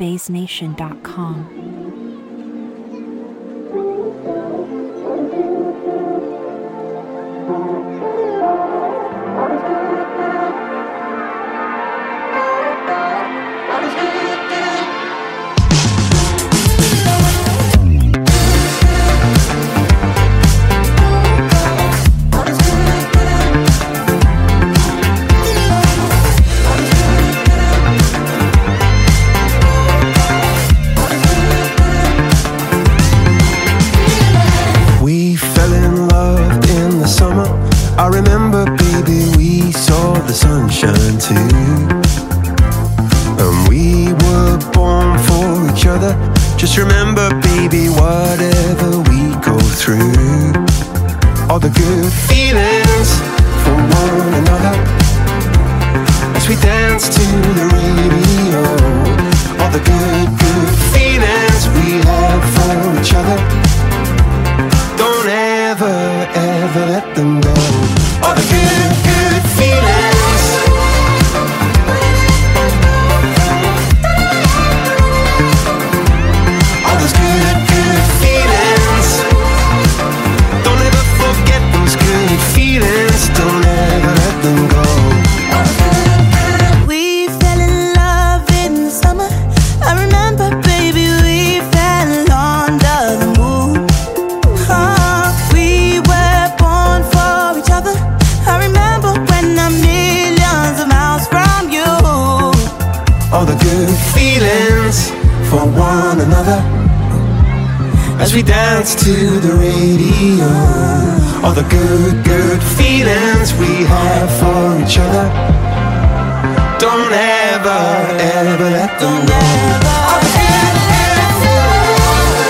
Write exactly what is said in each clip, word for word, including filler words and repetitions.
bass nation dot com. I remember, baby, we saw the sunshine too. And we were born for each other. Just remember, baby, whatever we go through, all the good feelings for one another, as we dance to the radio. All the good, good feelings we have for each other, don't ever, ever let them go. All the good, good feelings, all those good, good feelings, don't ever forget those good feelings, don't ever let them go. We fell in love in the summer. I remember, baby, we fell under the moon. Oh, we were born for each other. I remember when I'm millions of miles from you. All the good feelings for one another, as we dance to the radio. All the good, good feelings we have for each other, don't ever, ever let them go. All the good, good feelings,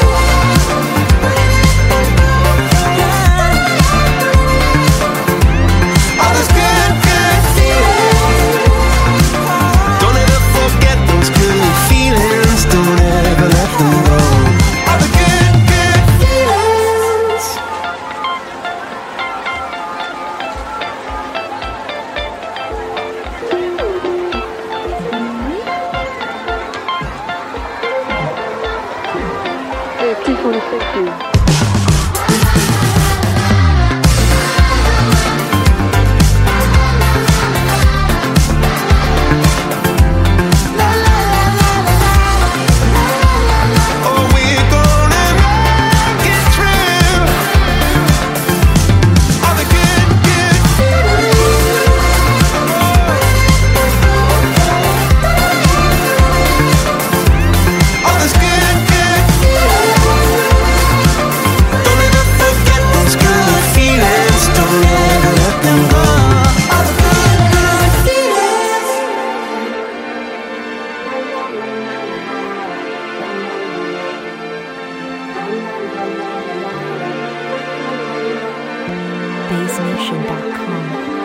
all those good, good feelings, don't ever forget those good feelings, don't ever let them go. All the good, good feelings. Oh, we're gonna make it through. All the good, good feelings, all those good, good feelings, don't ever forget those good feelings, don't ever let them go. All the good, good feelings. bass nation dot com.